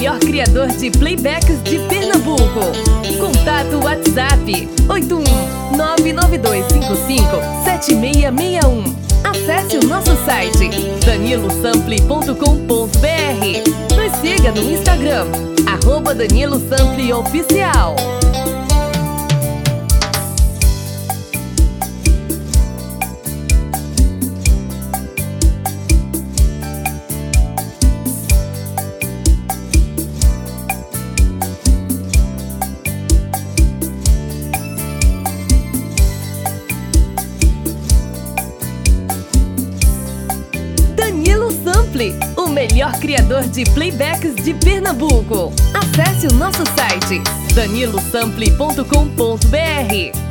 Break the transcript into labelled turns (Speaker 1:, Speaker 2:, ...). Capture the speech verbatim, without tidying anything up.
Speaker 1: melhor criador de playbacks de Pernambuco. Contato WhatsApp oito um nove nove dois cinco cinco sete seis seis um. Acesse o nosso site danilo sample ponto com ponto br. Nos siga no Instagram, arroba Danilo Sample Oficial. Danilo Sample, o melhor criador de playbacks de Pernambuco. Acesse o nosso site danilo sample ponto com ponto br.